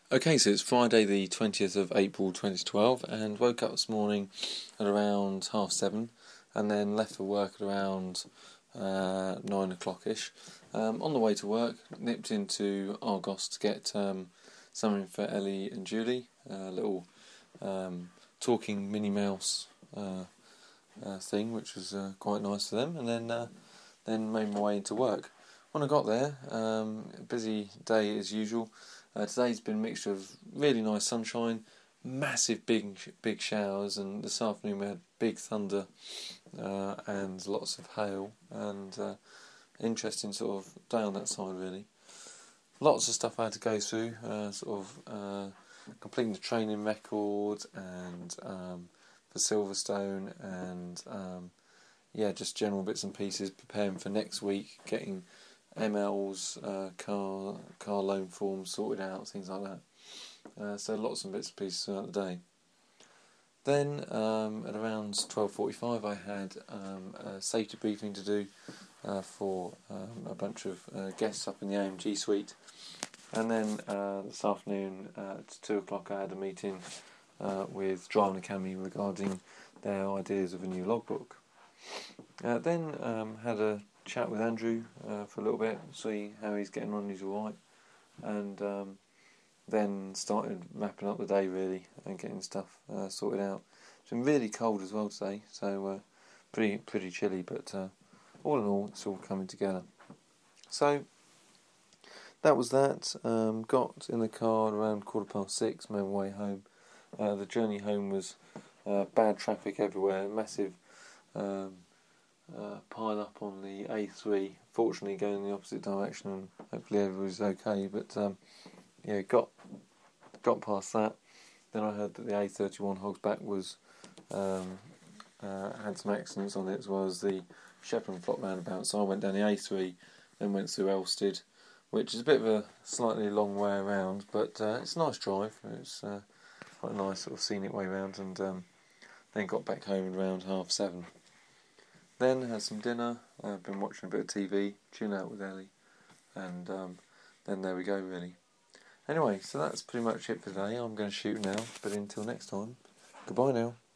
Okay, so it's Friday the 20th of April 2012 and woke up this morning at around 7:30 and then left for work at around 9 o'clock-ish. On the way to work, nipped into Argos to get something for Ellie and Julie, a little talking Minnie Mouse thing, which was quite nice for them, and then made my way into work. When I got there, busy day as usual. Today's been a mixture of really nice sunshine, massive big showers, and this afternoon we had big thunder and lots of hail, and interesting sort of day on that side really. Lots of stuff I had to go through, completing the training record and for Silverstone, and just general bits and pieces, preparing for next week, getting ML's car loan forms sorted out, things like that. So lots of bits and pieces throughout the day. Then at around 12:45 I had a safety briefing to do for a bunch of guests up in the AMG suite. And then this afternoon at 2 o'clock I had a meeting with Driving Academy regarding their ideas of a new logbook. Then had a chat with Andrew for a little bit, see how he's getting on, he's alright, and then started mapping up the day really and getting stuff sorted out. It's been really cold as well today, so pretty chilly, but all in all it's all coming together. So that was that. Got in the car around 6:15, made my way home. The journey home was bad traffic everywhere, massive pile up on the A3, fortunately going in the opposite direction, and hopefully everybody's okay, but got past that. Then I heard that the A31 Hogsback was had some accidents on it, as well as the Shepperton Flop roundabout, so I went down the A3, then went through Elsted, which is a bit of a slightly long way around, but it's a nice drive. It's quite a nice sort of scenic way around, and then got back home around 7:30. Then had some dinner, been watching a bit of TV, chilling out with Ellie, and then there we go really. Anyway, so that's pretty much it for today. I'm going to shoot now, but until next time, goodbye now.